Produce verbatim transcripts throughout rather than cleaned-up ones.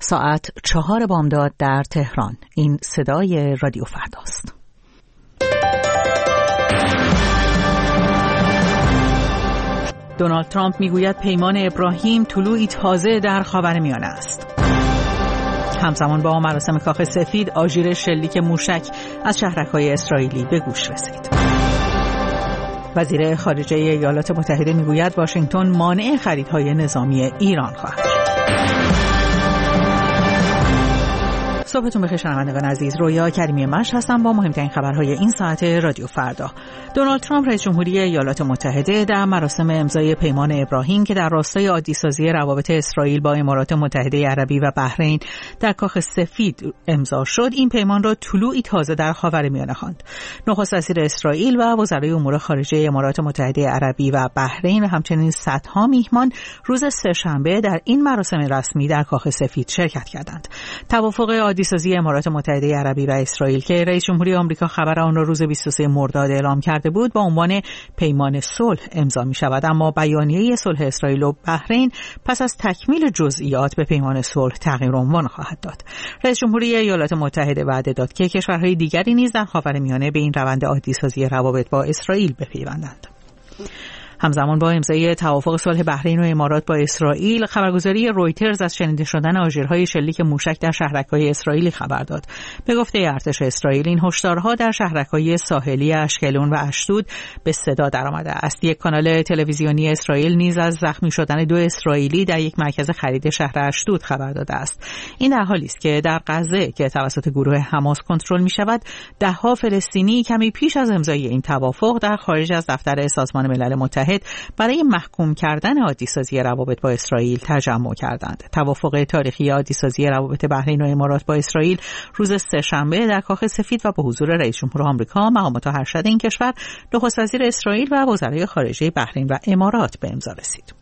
ساعت چهار بامداد در تهران. این صدای رادیو فرداست. دونالد ترامپ میگوید پیمان ابراهیم طلوعی تازه در خاورمیانه است. همزمان با مراسم کاخ سفید آژیر شلیک موشک از شهرک‌های اسرائیلی به گوش رسید. وزیر خارجه ایالات متحده میگوید واشنگتن مانع خریدهای نظامی ایران خواهد شد. صبحتون بخیر شنوندگان عزیز، رویا کریمی مش هستم با مهمترین خبرهای این ساعت رادیو فردا. دونالد ترامپ رئیس جمهوری ایالات متحده در مراسم امضای پیمان ابراهیم که در راستای عادی‌سازی روابط اسرائیل با امارات متحده عربی و بحرین در کاخ سفید امضا شد، این پیمان را طلوعی تازه در خاورمیانه خواند. نخست وزیر اسرائیل و وزرای امور خارجه امارات متحده عربی و بحرین و همچنین صدها میهمان روز سه‌شنبه در این مراسم رسمی در کاخ سفید شرکت کردند. توافق سازی امارات متحده عربی و اسرائیل که رئیس جمهوری آمریکا خبر آن را روز بیست و سوم مرداد اعلام کرده بود با عنوان پیمان صلح امضا می شود، اما بیانیه صلح اسرائیل و بحرین پس از تکمیل جزئیات به پیمان صلح تغییر عنوان خواهد داد. رئیس جمهوری ایالات متحده وعده داد که کشورهای دیگری نیز در خاورمیانه به این روند عادی سازی روابط با اسرائیل بپیوندند. همزمان با امضای توافق صلح بحرین و امارات با اسرائیل، خبرگزاری رویترز از شنیده شدن آژیرهای شلیک موشک در شهرک‌های اسرائیلی خبر داد. به گفته ارتش اسرائیل، این هشدارها در شهرک‌های ساحلی اشکلون و اشدود به صدا درآمده است. یک کانال تلویزیونی اسرائیل نیز از زخمی شدن دو اسرائیلی در یک مرکز خرید شهر اشدود خبر داده است. این در حالی است که در غزه که توسط گروه حماس کنترل می‌شود، ده‌ها فلسطینی کمی پیش از امضای این توافق در خارج از دفتر سازمان ملل متحد برای محکوم کردن عادی‌سازی روابط با اسرائیل تجمع کردند. توافق تاریخی عادی‌سازی روابط بحرین و امارات با اسرائیل روز سه‌شنبه در کاخ سفید و به حضور رئیس جمهور آمریکا، مقامات ارشد این کشور، نخست وزیر اسرائیل و وزرای خارجه بحرین و امارات به امضا رسید.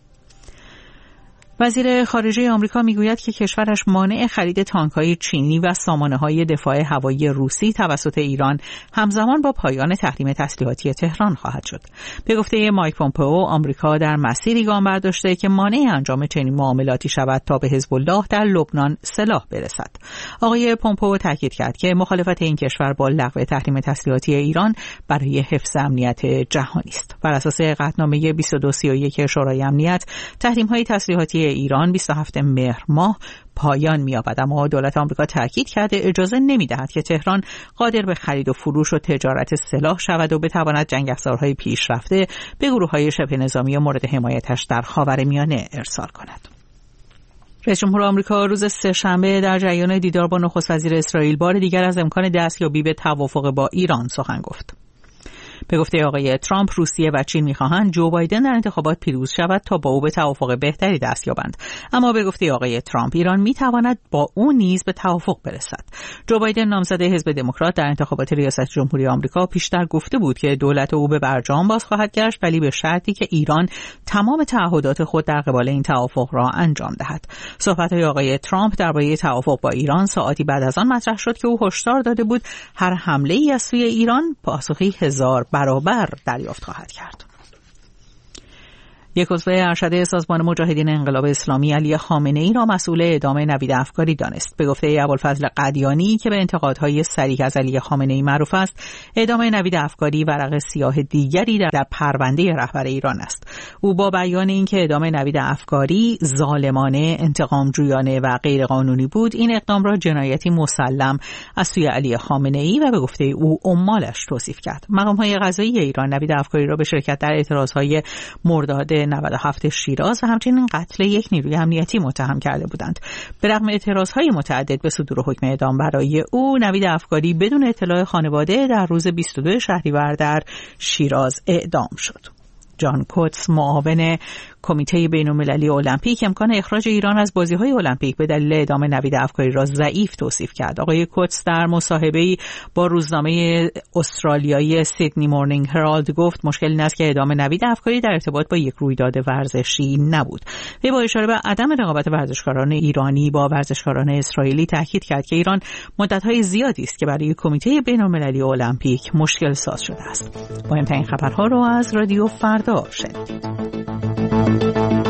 وزیر خارجه آمریکا میگوید که کشورش مانع خرید تانک‌های چینی و سامانه‌های دفاع هوایی روسی توسط ایران همزمان با پایان تحریم تسلیحاتی تهران خواهد شد. به گفته مایک پومپئو، آمریکا در مسیری گام برداشته که مانع انجام چنین معاملاتی شود تا به حزب الله در لبنان سلاح برسد. آقای پومپئو تاکید کرد که مخالفت این کشور با لغو تحریم تسلیحاتی ایران برای حفظ امنیت جهانی است. بر اساس قطعنامه بیست و دو سی و یک شورای امنیت، تحریم‌های تسلیحاتی ایران بیست و هفتم مهر ماه پایان می‌یابد، اما دولت آمریکا تاکید کرده اجازه نمی‌دهد که تهران قادر به خرید و فروش و تجارت سلاح شود و بتواند جنگ افزارهای پیشرفته به گروه‌های شبه نظامی مورد حمایتش در خاورمیانه ارسال کند. رئیس جمهور آمریکا روز سه‌شنبه در جریان دیدار با نخست وزیر اسرائیل بار دیگر از امکان دستیابی به توافق با ایران سخن گفت. به گفته آقای ترامپ، روسیه و چین می‌خواهند جو بایدن در انتخابات پیروز شود تا با او به توافق بهتری دست یابند. اما به گفته آقای ترامپ، ایران می‌تواند با او نیز به توافق برسد. جو بایدن نامزد حزب دموکرات در انتخابات ریاست جمهوری آمریکا پیشتر گفته بود که دولت او به برجام باز خواهد گشت، ولی به شرطی که ایران تمام تعهدات خود در قبال این توافق را انجام دهد. صحبت‌های آقای ترامپ درباره توافق با ایران ساعتی بعد از آن مطرح شد که او هشدار داده بود هر حمله‌ای از سوی ایران پاسخی هزار برابر دریافت خواهد کرد. یک عضو ارشد سازمان مجاهدین انقلاب اسلامی علی خامنه‌ای را مسئول اعدام نوید افکاری دانست. به گفته ابوالفضل قدیانی که به انتقادهای صریح از علی خامنه‌ای معروف است، اعدام نوید افکاری ورق سیاه دیگری در, در پرونده رهبر ایران است. او با بیان اینکه اعدام نوید افکاری ظالمانه، انتقامجویانه و غیرقانونی بود، این اقدام را جنایتی مسلم از سوی علی خامنه‌ای و به گفته او عمالش توصیف کرد. مقام‌های قضایی ایران نوید افکاری را به شرکت در اعتراضهای مرداد نود و هفت شیراز و همچنین قتل یک نیروی امنیتی متهم کرده بودند. به رغم اعتراضهای متعدد به صدور حکم اعدام برای او، نوید افکاری بدون اطلاع خانواده در روز بیست و دو شهریور در شیراز اعدام شد. جان کوتس، معاون کمیته بین‌المللی المپیک، امکان اخراج ایران از بازی‌های المپیک به دلیل اعدام نوید افکاری را ضعیف توصیف کرد. آقای کوتس در مصاحبه‌ای با روزنامه استرالیایی سیدنی مورنینگ هرالد گفت مشکل این است که اعدام نوید افکاری در ارتباط با یک رویداد ورزشی نبود. وی با اشاره به عدم رقابت ورزشکاران ایرانی با ورزشکاران اسرائیلی تاکید کرد که ایران مدت‌های زیادی است که برای کمیته بین‌المللی المپیک مشکل ساز شده است. مهمترین خبرها رو از رادیو فردا شنیدید.